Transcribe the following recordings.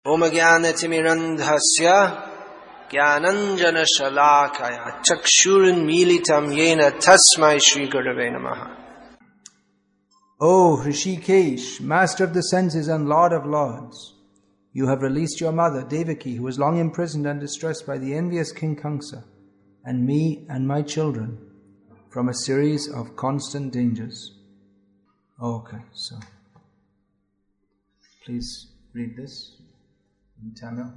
Om Jnana-timirandhasya Jnananjana Shalakaya Chakshurunmilitam Yena Tasmai Shri Gurave Namaha. O Hrishikesh, master of the senses and lord of lords, you have released your mother, Devaki, who was long imprisoned and distressed by the envious King Kamsa, and me and my children, from a series of constant dangers. Okay, so please read this in Tamil.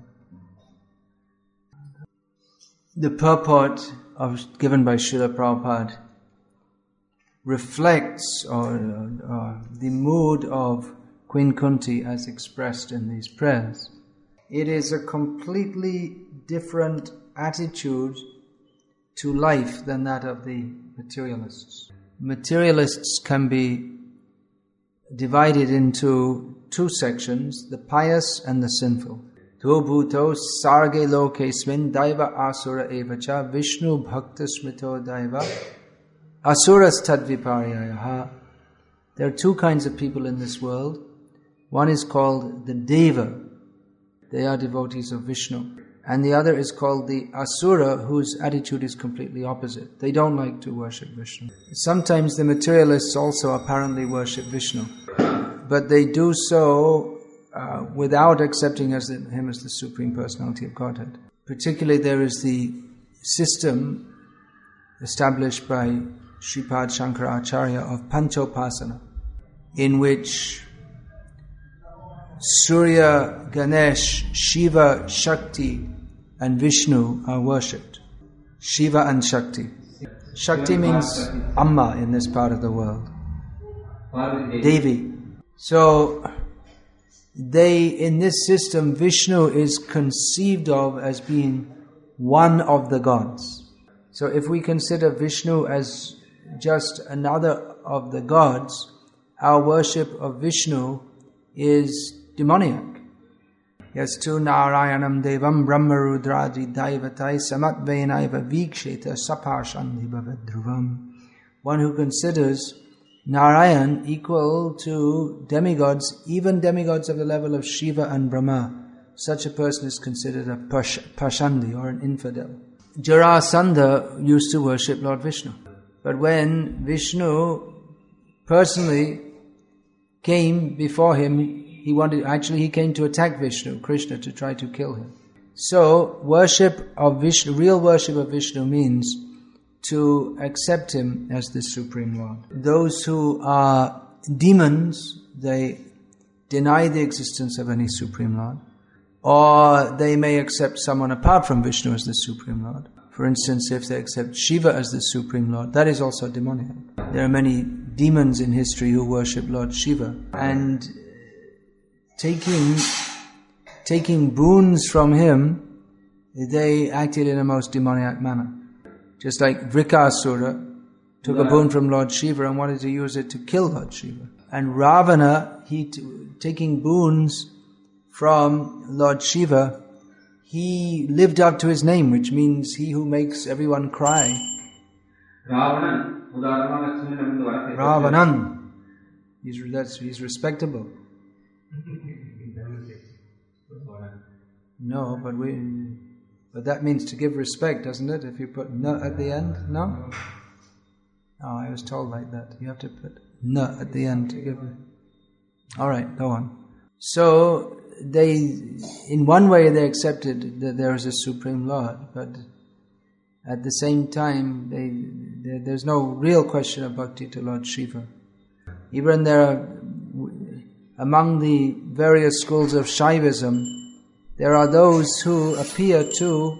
The purport given by Srila Prabhupada reflects the mood of Queen Kunti as expressed in these prayers. It is a completely different attitude to life than that of the materialists. Materialists can be divided into two sections, the pious and the sinful. Tu bhuto sarge lokesmin daiva asura evacha Vishnu bhakta smrito daiva asuras tadviparyayaha. There are two kinds of people in this world. One is called the Deva. They are devotees of Vishnu. And the other is called the Asura, whose attitude is completely opposite. They don't like to worship Vishnu. Sometimes the materialists also apparently worship Vishnu, but they do so without accepting him as the Supreme Personality of Godhead. Particularly there is the system established by Sripad Shankaracharya of Panchopasana, in which Surya, Ganesh, Shiva, Shakti and Vishnu are worshipped. Shiva and Shakti. Shakti means Amma in this part of the world. Devi. So, in this system, Vishnu is conceived of as being one of the gods. So if we consider Vishnu as just another of the gods, our worship of Vishnu is demoniac. Yastu Narayanam Devam Brahmarudradri Daivatai Samatvenaiva Viksheta Sapashandi Bhavadruvam. One who considers Narayan equal to demigods, even demigods of the level of Shiva and Brahma, such a person is considered a Pashandi or an infidel. Jarasandha used to worship Lord Vishnu. But when Vishnu personally came before him, he came to attack Vishnu, Krishna, to try to kill him. So, worship of Vishnu, real worship of Vishnu means to accept him as the Supreme Lord. Those who are demons, they deny the existence of any Supreme Lord, or they may accept someone apart from Vishnu as the Supreme Lord. For instance, if they accept Shiva as the Supreme Lord, that is also demoniac. There are many demons in history who worship Lord Shiva, and taking boons from him, they acted in a most demoniac manner. Just like Vrikasura took a boon from Lord Shiva and wanted to use it to kill Lord Shiva. And Ravana, taking boons from Lord Shiva, he lived up to his name, which means he who makes everyone cry. Ravanan. He's respectable. No, but that means to give respect, doesn't it? If you put na at the end, no? Oh, I was told like that. You have to put na at the end to give. Alright, go on. So, in one way they accepted that there is a Supreme Lord, but at the same time, there's no real question of bhakti to Lord Shiva. Even among the various schools of Shaivism, there are those who appear to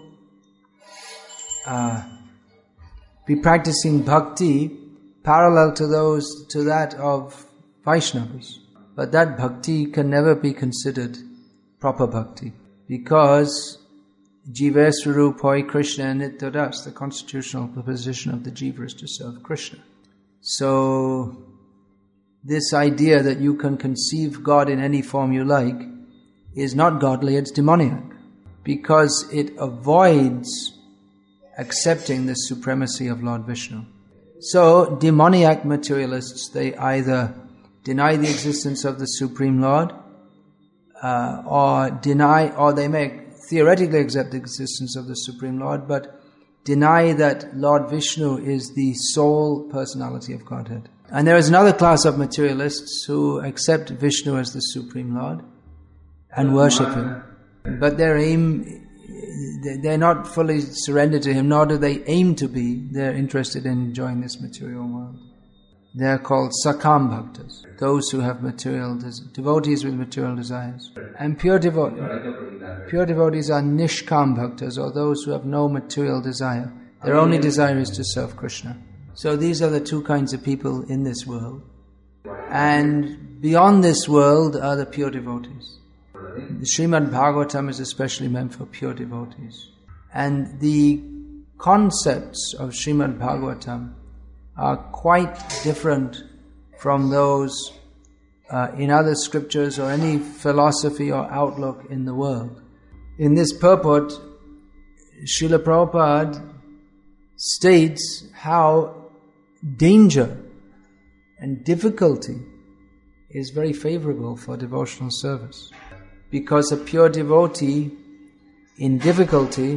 be practicing bhakti parallel to that of Vaishnavas. But that bhakti can never be considered proper bhakti, because Jiva Swarupoi Krishna Nityadas, the constitutional position of the jiva is to serve Krishna. So, this idea that you can conceive God in any form you like is not godly, it's demoniac, because it avoids accepting the supremacy of Lord Vishnu. So, demoniac materialists, they either deny the existence of the Supreme Lord, or deny, or they may theoretically accept the existence of the Supreme Lord, but deny that Lord Vishnu is the sole personality of Godhead. And there is another class of materialists who accept Vishnu as the Supreme Lord and worship Him. But their aim, they're not fully surrendered to Him, nor do they aim to be. They're interested in enjoying this material world. They're called Sakam Bhaktas, those who have devotees with material desires. And pure devotees are Nishkam Bhaktas, or those who have no material desire. Their only desire is to serve Krishna. So these are the two kinds of people in this world. And beyond this world are the pure devotees. The Srimad Bhagavatam is especially meant for pure devotees. And the concepts of Srimad Bhagavatam are quite different from those in other scriptures or any philosophy or outlook in the world. In this purport, Srila Prabhupada states how danger and difficulty is very favorable for devotional service. Because a pure devotee in difficulty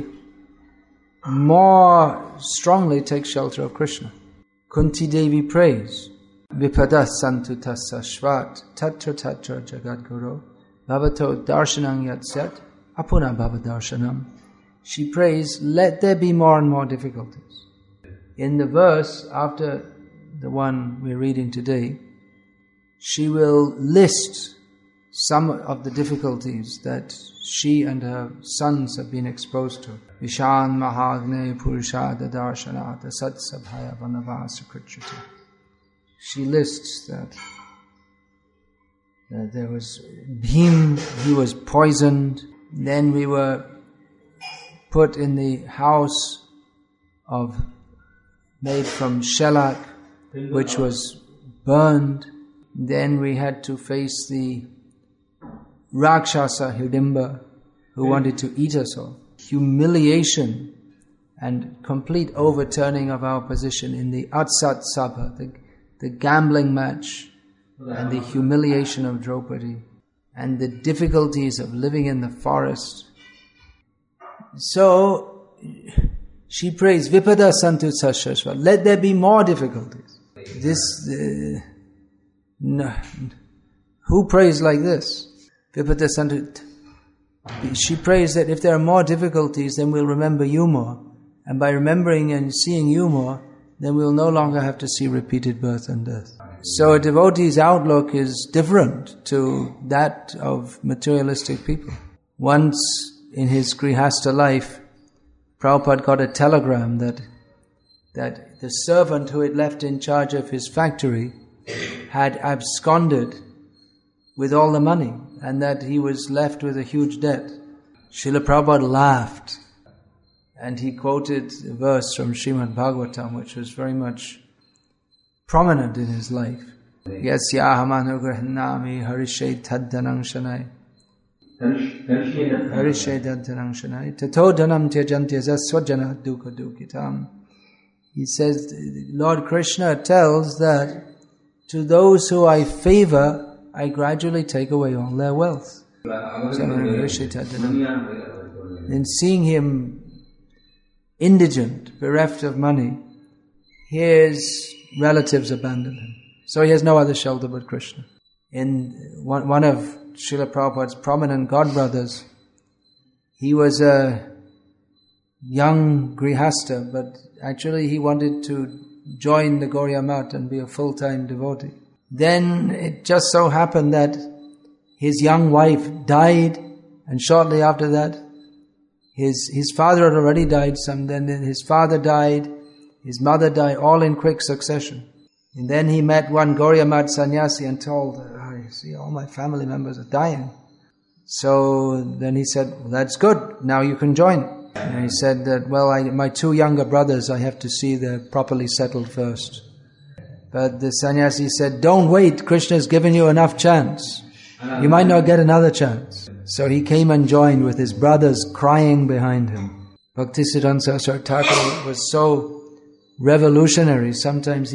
more strongly takes shelter of Krishna. Kunti Devi prays, Vipada santu tassa shvat tatra tatra jagadguru bhavato darshanam yatsat apuna bhava darshanam. She prays, let there be more and more difficulties. In the verse after the one we're reading today, she will list some of the difficulties that she and her sons have been exposed to. Vishan Mahagne Purushada Darshanata Satsabhaya Vanavasa Krichati. She lists that there was Bhim, he was poisoned. Then we were put in the house made from shellac, which was burned. Then we had to face the Rakshasa Hidimba, who wanted to eat us all. Humiliation and complete overturning of our position in the Atsat Sabha, the gambling match, and the humiliation of Draupadi, and the difficulties of living in the forest. So, she prays, Vipada Santu Sashashva, let there be more difficulties. Who prays like this? Vipada Santu. She prays that if there are more difficulties, then we'll remember you more. And by remembering and seeing you more, then we'll no longer have to see repeated birth and death. So a devotee's outlook is different to that of materialistic people. Once in his Grihastha life, Prabhupada got a telegram that the servant who had left in charge of his factory had absconded with all the money, and that he was left with a huge debt. Srila Prabhupada laughed, and he quoted a verse from Srimad Bhagavatam, which was very much prominent in his life. Yasyaham anugrahanami harishe taddanam shanai. Harishe taddanam shanai. Tato dhanam tyajantyasa swajana dukkha dukkitam. He says, Lord Krishna tells that to those who I favor, I gradually take away all their wealth. Then seeing him indigent, bereft of money, his relatives abandon him. So he has no other shelter but Krishna. In one of Srila Prabhupada's prominent godbrothers, he was a young Grihastha, but actually he wanted to join the Gauriya Math and be a full-time devotee. Then it just so happened that his young wife died, and shortly after that, his father had already died. Then his father died, his mother died, all in quick succession. And then he met one Gauriya Math sannyasi and told, I see all my family members are dying. So then he said, well, that's good, now you can join. And he said that, my two younger brothers, I have to see they're properly settled first. But the sannyasi said, don't wait, Krishna's given you enough chance. You might not get another chance. So he came and joined with his brothers crying behind him. Bhaktisiddhanta Saraswati Thakur was so revolutionary.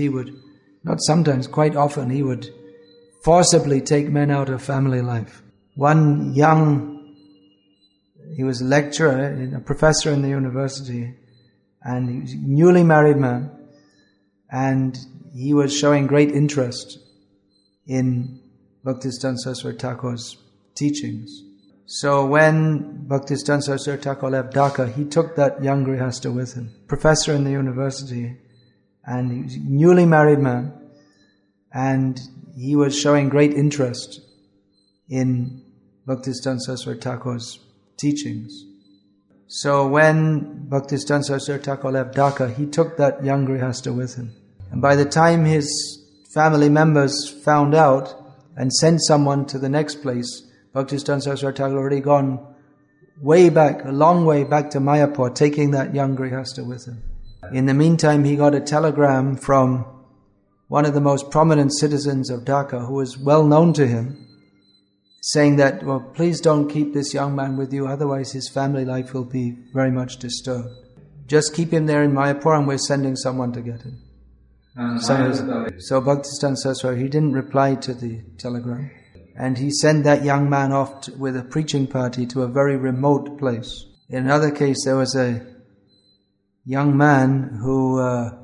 Quite often he would forcibly take men out of family life. One he was a lecturer, a professor in the university, and he was a newly married man, and he was showing great interest in Bhaktisiddhanta Saraswati Thakur's teachings. So when Bhaktisiddhanta Saraswati Thakur left Dhaka, he took that young Grihastha with him, professor in the university, and he was a newly married man, and he was showing great interest in Bhaktisiddhanta Saraswati Thakur's teachings. So when Bhaktisiddhanta Saraswati Thakur left Dhaka, he took that young Grihastha with him. And by the time his family members found out and sent someone to the next place, Bhaktisiddhanta Saraswati Thakur had already gone way back, a long way back to Mayapur, taking that young Grihastha with him. In the meantime, he got a telegram from one of the most prominent citizens of Dhaka, who was well known to him, saying that, well, please don't keep this young man with you, otherwise his family life will be very much disturbed. Just keep him there in Mayapur and we're sending someone to get him. So Bhaktisiddhanta Saraswati, he didn't reply to the telegram. And he sent that young man off with a preaching party to a very remote place. In another case, there was a young man who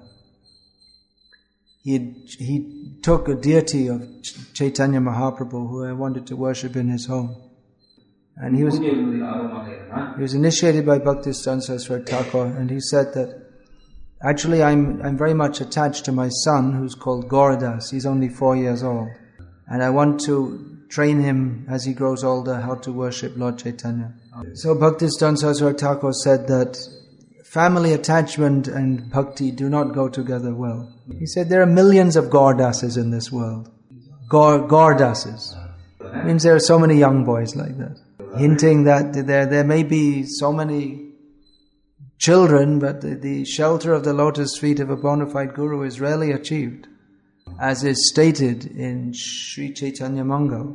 he took a deity of Chaitanya Mahaprabhu who wanted to worship in his home. And he was initiated by Bhaktisiddhanta Saraswati Thakur, and he said that, actually I'm very much attached to my son who's called Gauradas. He's only 4 years old. And I want to train him as he grows older how to worship Lord Chaitanya. So Bhaktisiddhanta Saraswati Thakur said that family attachment and bhakti do not go together well. He said there are millions of Gaurdases in this world. Gaurdases. Means there are so many young boys like that. Hinting that there may be so many children, but the shelter of the lotus feet of a bona fide guru is rarely achieved. As is stated in Sri Chaitanya Mangal.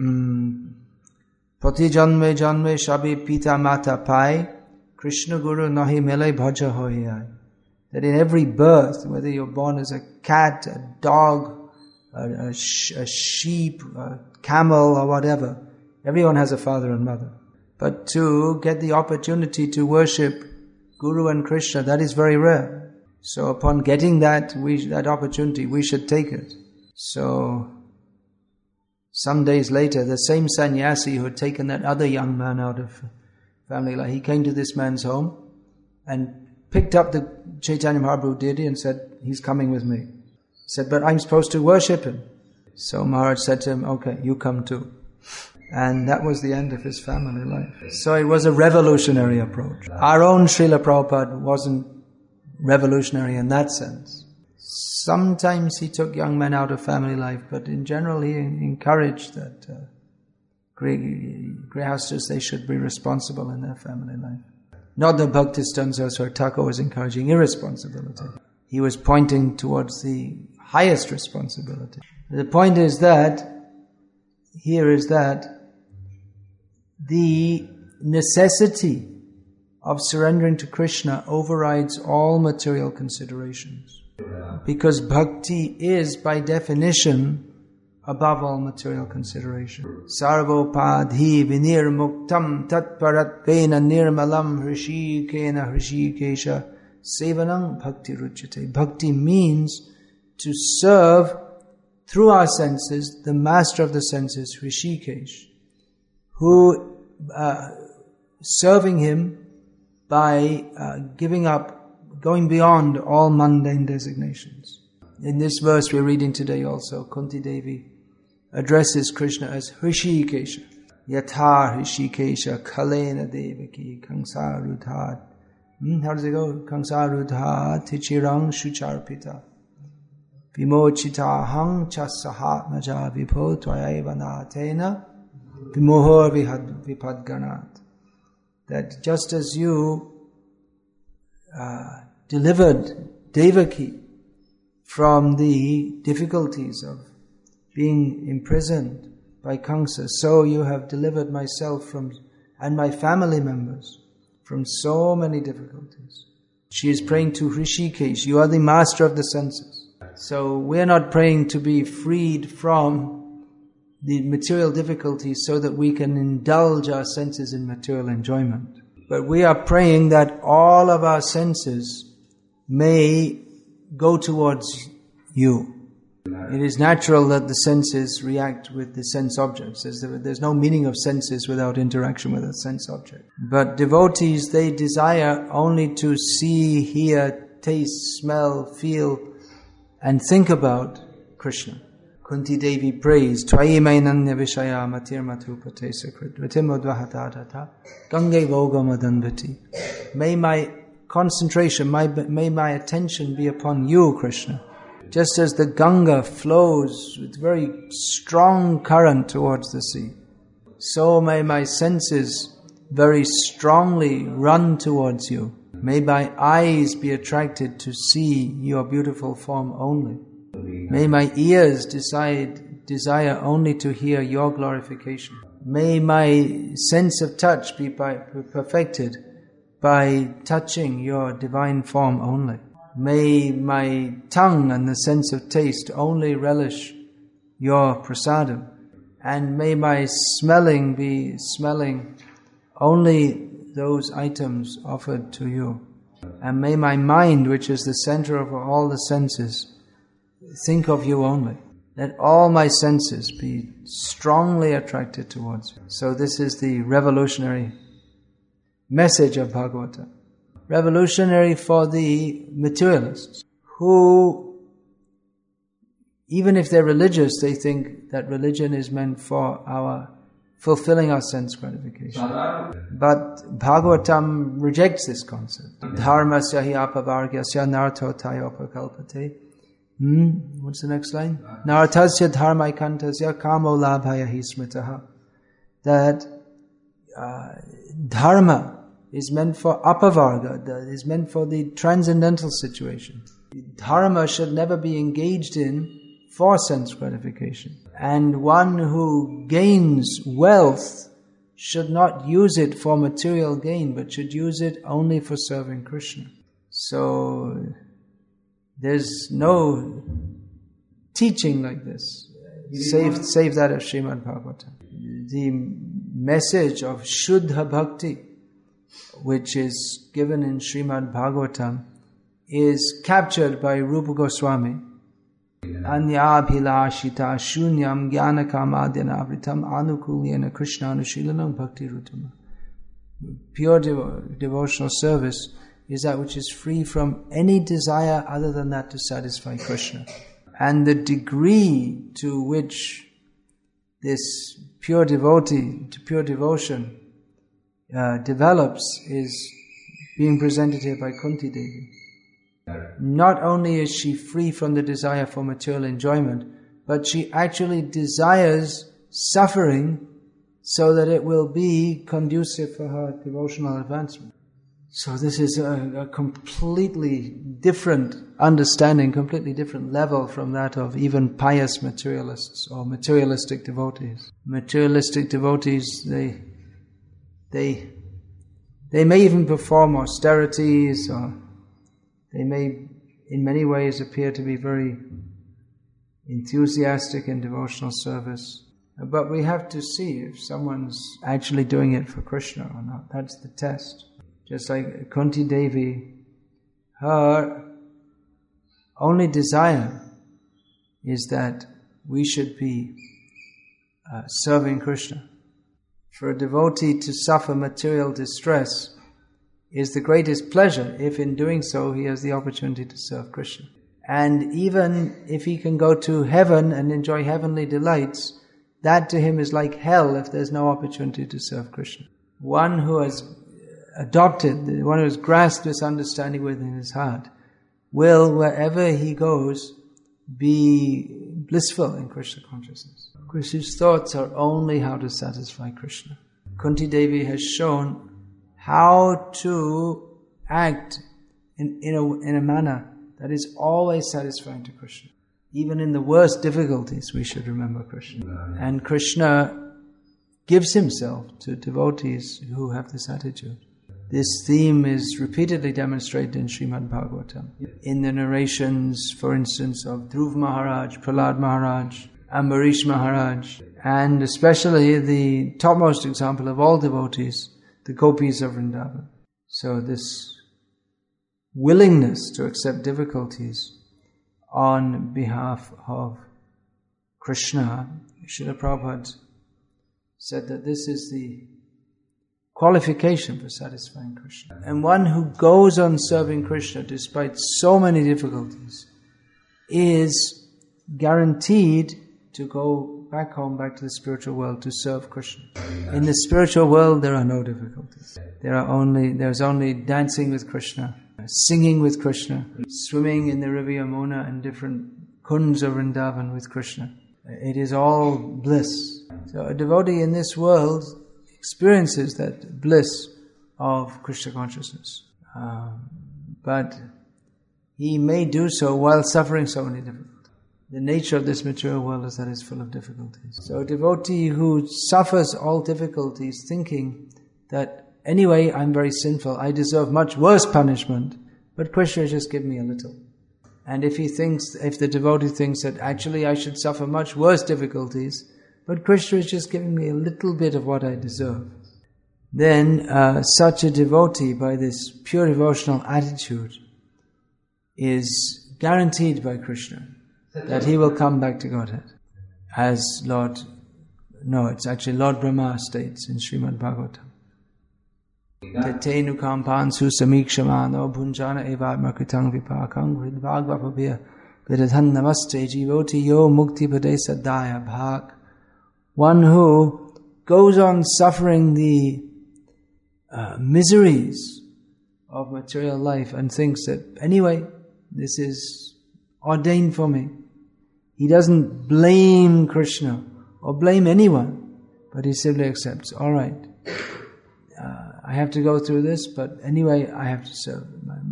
Pati janme janme shabi pita mata pai, Krishna Guru nahi mele bhaja hoyai. That in every birth, whether you're born as a cat, a dog, a sheep, a camel or whatever, everyone has a father and mother. But to get the opportunity to worship Guru and Krishna, that is very rare. So upon getting that opportunity, we should take it. So some days later, the same sannyasi who had taken that other young man out of family life, he came to this man's home and picked up the Chaitanya Mahaprabhu deity and said, he's coming with me. He said, but I'm supposed to worship him. So Maharaj said to him, okay, you come too. And that was the end of his family life. So it was a revolutionary approach. Our own Srila Prabhupada wasn't revolutionary in that sense. Sometimes he took young men out of family life, but in general he encouraged that Grihasthas, they should be responsible in their family life. Not that Bhaktisiddhanta Saraswati Thakur was encouraging irresponsibility. He was pointing towards the highest responsibility. The point is that the necessity of surrendering to Krishna overrides all material considerations. Because bhakti is, by definition, above all material consideration. Sarvopadhi vinirmuktam tatparatvena nirmalam hrishikena hrishikesha sevanam bhakti ruchyate. Bhakti means to serve through our senses the master of the senses, Hrishikesh, who serving him by giving up, going beyond all mundane designations. In this verse we're reading today also, Kunti Devi addresses Krishna as Hrishikesha. Yatha Hrishikesha kalena devaki kangsarudhat. How does it go? Kangsarudhat tichirang shucharpita. Vimochitahang chasahatmaja vipho tvayavanatena vimohor vipadganat. That just as you delivered Devaki from the difficulties of being imprisoned by Kamsa, so you have delivered myself and my family members from so many difficulties. She is praying to Hrishikesh, you are the master of the senses. So we are not praying to be freed from the material difficulties so that we can indulge our senses in material enjoyment. But we are praying that all of our senses may go towards you. It is natural that the senses react with the sense objects. There's no meaning of senses without interaction with a sense object. But devotees, they desire only to see, hear, taste, smell, feel, and think about Krishna. Kunti Devi prays, Tvayi mainanya vishaya matir matupate sakrit vitimodvahatadata gange vogamadhanvati. May my concentration, may my attention be upon you, Krishna. Just as the Ganga flows with very strong current towards the sea, so may my senses very strongly run towards you. May my eyes be attracted to see your beautiful form only. May my ears desire only to hear your glorification. May my sense of touch be perfected by touching your divine form only. May my tongue and the sense of taste only relish your prasadam. And may my smelling be smelling only those items offered to you. And may my mind, which is the center of all the senses, think of you only. Let all my senses be strongly attracted towards you. So this is the revolutionary message of Bhagavata. Revolutionary for the materialists, who, even if they're religious, they think that religion is meant for fulfilling our sense gratification. But Bhagavatam rejects this concept. Dharmasya hi apavargyasya nartho tayopakalpate. What's the next line? Nartasya dharmaikantasya kamo labhaya hi smritaha. That dharma is meant for apavarga, that is meant for the transcendental situation. Dharma should never be engaged in for sense gratification. And one who gains wealth should not use it for material gain, but should use it only for serving Krishna. So there's no teaching like this. Save that of Srimad Bhagavatam. The message of Shuddha Bhakti, which is given in Srimad Bhagavatam, is captured by Rupa Goswami. Anyabhilashita shunyam jnanakamadyanavritam anukulyena krishna anushilanam bhakti rutama. Pure devotional service is that which is free from any desire other than that to satisfy Krishna. And the degree to which this pure devotion develops is being presented here by Kunti Devi. Not only is she free from the desire for material enjoyment, but she actually desires suffering so that it will be conducive for her devotional advancement. So this is a completely different understanding, completely different level from that of even pious materialists or materialistic devotees. Materialistic devotees, they may even perform austerities, or they may in many ways appear to be very enthusiastic in devotional service. But we have to see if someone's actually doing it for Krishna or not. That's the test. Just like Kunti Devi, her only desire is that we should be serving Krishna. For a devotee to suffer material distress is the greatest pleasure if in doing so he has the opportunity to serve Krishna. And even if he can go to heaven and enjoy heavenly delights, that to him is like hell if there's no opportunity to serve Krishna. One who has adopted, one who has grasped this understanding within his heart, will, wherever he goes, be blissful in Krishna consciousness. Krishna's thoughts are only how to satisfy Krishna. Kunti Devi has shown how to act in a manner that is always satisfying to Krishna. Even in the worst difficulties, we should remember Krishna. And Krishna gives himself to devotees who have this attitude. This theme is repeatedly demonstrated in Srimad Bhagavatam. In the narrations, for instance, of Dhruv Maharaj, Prahlad Maharaj, Ambarish Maharaj, And especially the topmost example of all devotees, the gopis of Vrindavan. So this willingness to accept difficulties on behalf of Krishna, Srila Prabhupada said that this is the qualification for satisfying Krishna. And one who goes on serving Krishna despite so many difficulties is guaranteed to go back home, back to the spiritual world to serve Krishna. In the spiritual world there are no difficulties. There's only dancing with Krishna, singing with Krishna, swimming in the river Yamuna and different kunds of Vrindavan with Krishna. It is all bliss. So a devotee in this world experiences that bliss of Krishna consciousness. But he may do so while suffering so many difficulties. The nature of this material world is that it's full of difficulties. So a devotee who suffers all difficulties thinking that anyway I'm very sinful, I deserve much worse punishment, but Krishna just give me a little. And if the devotee thinks that actually I should suffer much worse difficulties, but Krishna is just giving me a little bit of what I deserve, then such a devotee, by this pure devotional attitude, is guaranteed by Krishna that he will come back to Godhead. As it's actually Lord Brahma states in Srimad Bhagavatam. Tetenu kampansu samikshamano bhunjana evatmakritang vipakang hridvagvapabhya vidadhan namaste jivoti yo mukti padesadaya bhak. One who goes on suffering the miseries of material life and thinks that anyway, this is ordained for me. He doesn't blame Krishna or blame anyone, but he simply accepts, all right, I have to go through this, but anyway, I have to serve.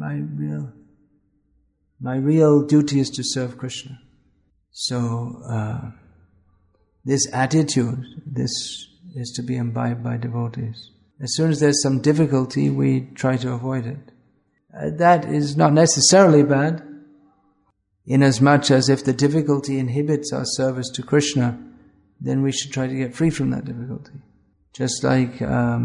My real duty is to serve Krishna. So, this attitude, this is to be imbibed by devotees. As soon as there's some difficulty, we try to avoid it. That is not necessarily bad, inasmuch as if the difficulty inhibits our service to Krishna, then we should try to get free from that difficulty. Just like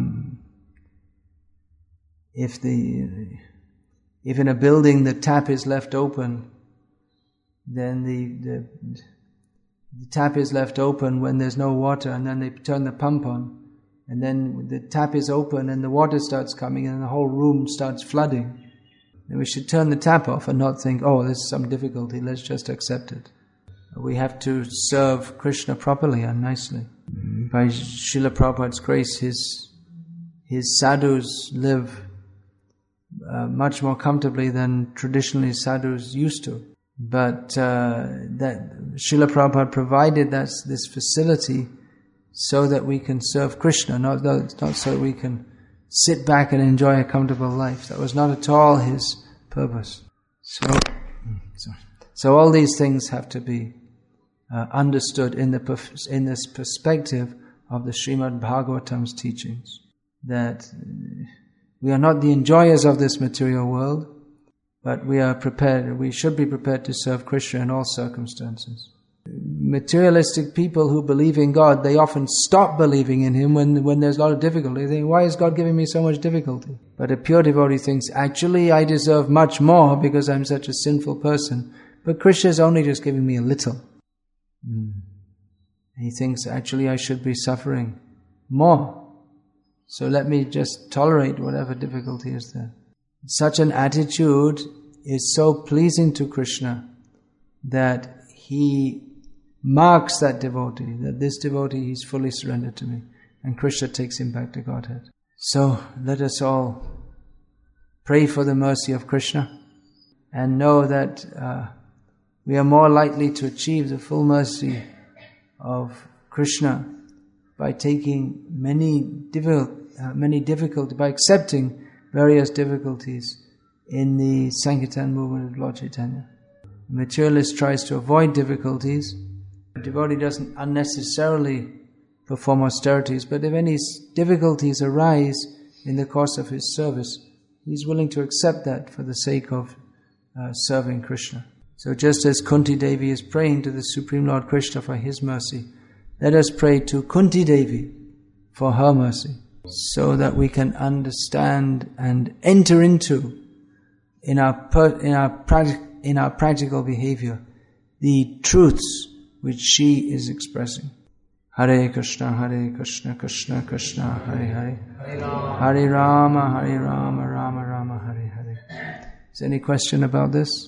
if in a building the tap is left open, then the tap is left open when there's no water, and then they turn the pump on, and then the tap is open and the water starts coming and the whole room starts flooding. Then we should turn the tap off and not think, oh, there's some difficulty, let's just accept it. We have to serve Krishna properly and nicely. By Srila Prabhupada's grace, his sadhus live much more comfortably than traditionally sadhus used to. But that Srila Prabhupada provided this facility so that we can serve Krishna, not so that we can sit back and enjoy a comfortable life. That was not at all his purpose. So all these things have to be understood in this perspective of the Srimad Bhagavatam's teachings. That we are not the enjoyers of this material world, but we should be prepared to serve Krishna in all circumstances. Materialistic people who believe in God, they often stop believing in Him when there's a lot of difficulty. They think, why is God giving me so much difficulty? But a pure devotee thinks, actually I deserve much more because I'm such a sinful person. But Krishna is only just giving me a little. He thinks, actually I should be suffering more. So let me just tolerate whatever difficulty is there. Such an attitude is so pleasing to Krishna that He marks that devotee, that this devotee is fully surrendered to me, and Krishna takes him back to Godhead. So let us all pray for the mercy of Krishna and know that we are more likely to achieve the full mercy of Krishna by taking by accepting various difficulties in the Sankirtan movement of Lord Chaitanya. The materialist tries to avoid difficulties. The devotee doesn't unnecessarily perform austerities, but if any difficulties arise in the course of his service, he's willing to accept that for the sake of serving Krishna. So just as Kunti Devi is praying to the Supreme Lord Krishna for His mercy, Let us pray to Kunti Devi for her mercy, so that we can understand and enter into, in our practical behavior, the truths which she is expressing. Hare Krishna, Krishna Krishna, Hare Hare, Hare Rama, Rama Rama, Hare Hare. Is there any question about this?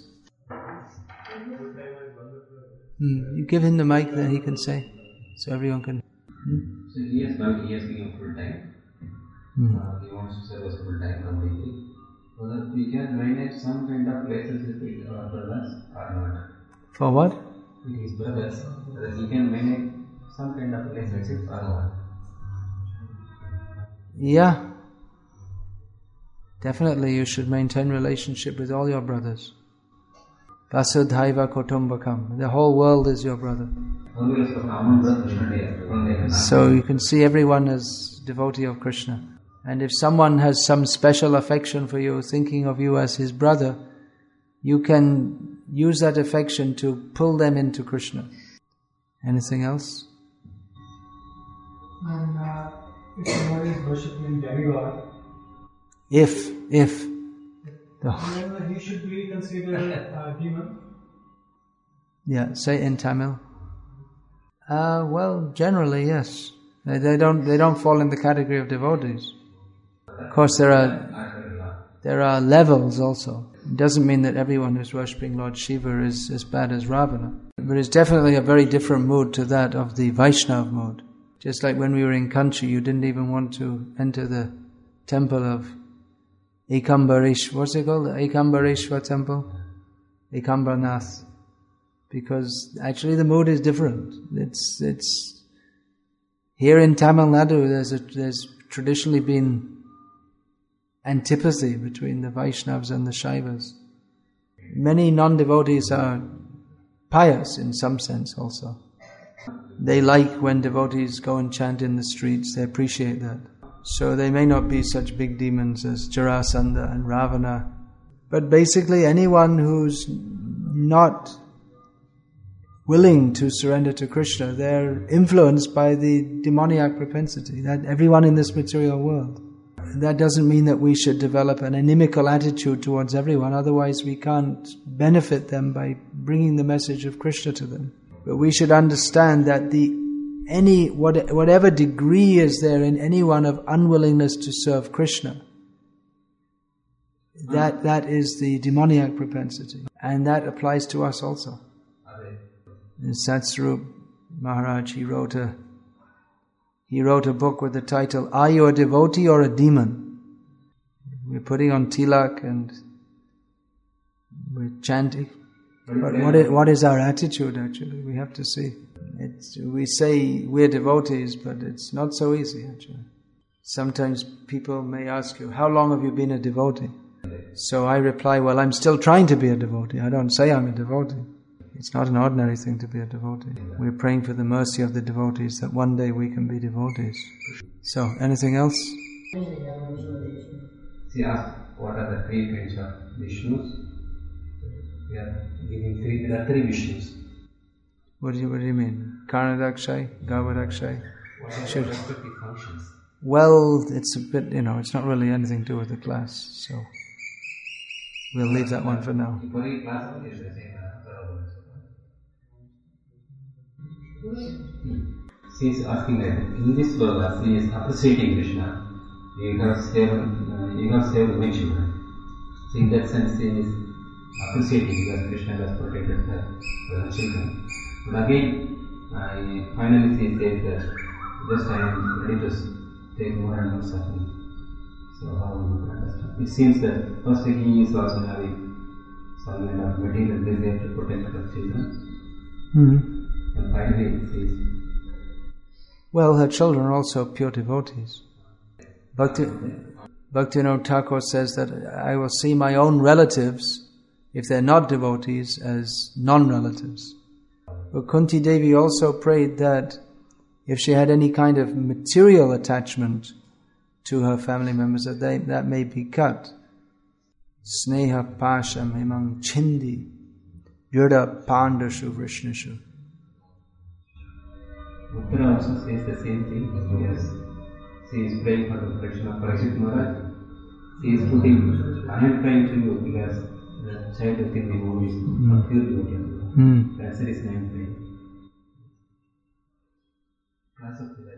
You give him the mic, then he can say, so everyone can. So he has been full time. He wants to serve us full time completely. So that we can manage some kind of relationship with our brothers or not. For what? With his brothers. So that he can manage some kind of relationship or not. Yeah. Definitely you should maintain relationship with all your brothers. Vasudhaiva Kutumbakam. The whole world is your brother. So you can see everyone as devotee of Krishna. And if someone has some special affection for you, thinking of you as his brother, you can use that affection to pull them into Krishna. Anything else? And if somebody is worshipping demigod, if then he should be considered a demon. Yeah, say it in Tamil. Well, generally, yes. They don't fall in the category of devotees. Of course, there are levels also. It doesn't mean that everyone who's worshipping Lord Shiva is as bad as Ravana. But it's definitely a very different mood to that of the Vaishnav mood. Just like when we were in Kanchi, you didn't even want to enter the temple of Ekambareshwar. What's it called? The Ekambareshwar temple? Ekambarnath. Because actually the mood is different. It's here in Tamil Nadu. There's traditionally been antipathy between the Vaishnavas and the Shaivas. Many non-devotees are pious in some sense also. They like when devotees go and chant in the streets. They appreciate that. So they may not be such big demons as Jarasandha and Ravana. But basically anyone who's not willing to surrender to Krishna, they're influenced by the demoniac propensity, that everyone in this material world. That doesn't mean that we should develop an inimical attitude towards everyone, otherwise we can't benefit them by bringing the message of Krishna to them. But we should understand that whatever degree is there in anyone of unwillingness to serve Krishna, that is the demoniac propensity. And that applies to us also. In Satsvarup Maharaj, he wrote a book with the title, Are You a Devotee or a Demon? We're putting on tilak and we're chanting. But what is our attitude actually? We have to see. We say we're devotees, but it's not so easy actually. Sometimes people may ask you, how long have you been a devotee? So I reply, well, I'm still trying to be a devotee. I don't say I'm a devotee. It's not an ordinary thing to be a devotee. We're praying for the mercy of the devotees that one day we can be devotees. So, anything else? She asked, what are the 3 kinds of Vishnus? We are giving 3, there are 3 Vishnus. What do you mean? Karnadakshay, Gavadakshay? What are the respective functions? Well, it's a bit, it's not really anything to do with the class, so we'll leave that one for now. She is asking that in this sloka, she is appreciating Krishna. You have saved many children. So in that sense, she is appreciating that Krishna has protected her children. But again, finally she says that just I am ready to take more and more suffering. So how do you understand? It seems that first he is also having some kind of material desire to protect her children. Mm-hmm. And finally it says, well, her children are also pure devotees. Bhaktivinoda Thakur says that I will see my own relatives, if they're not devotees, as non-relatives. But Kunti Devi also prayed that if she had any kind of material attachment to her family members, that may be cut. Sneha pasham imam chindi yurda pandashu vrishnishu. Uttara also says the same thing. Yes. She is praying for the protection of Parikshit Maharaj. She is putting, I am praying to you because the child within the womb is a pure devotee. That's the reason I am praying. Class of the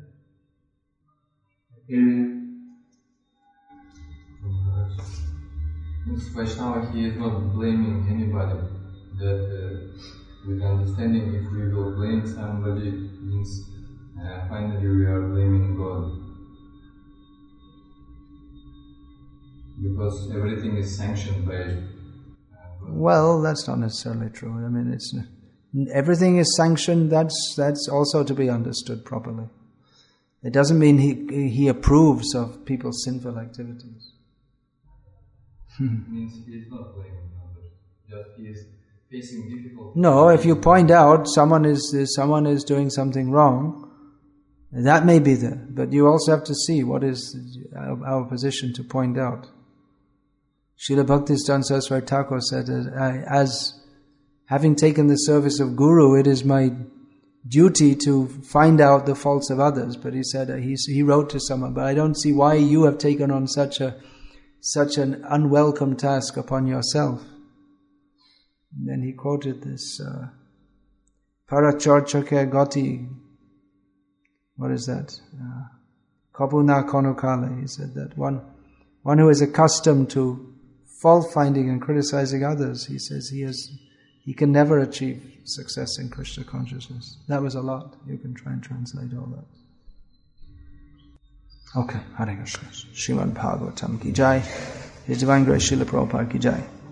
This Vaishnava, he is not blaming anybody. That with understanding, if we will blame somebody, means finally we are blaming God. Because everything is sanctioned by God. Well, that's not necessarily true. I mean, everything is sanctioned. That's also to be understood properly. It doesn't mean he approves of people's sinful activities. It means he is not blaming others. Just he is facing difficulties. No, if you point out someone is doing something wrong, that may be there. But you also have to see what is our position to point out. Srila Bhaktisiddhanta Saraswati Thakur said, as having taken the service of Guru, it is my duty to find out the faults of others. But he said, he wrote to someone, but I don't see why you have taken on such an unwelcome task upon yourself. And then he quoted this, Parachorchake Goti, what is that? Kabuna Konukale. He said that one who is accustomed to fault finding and criticizing others, he says he can never achieve success in Krishna consciousness. That was a lot. You can try and translate all that. Okay, Hare Krishna. Srimad Bhagavatam ki jai. His Divine Grace Srila Prabhupada ki jai.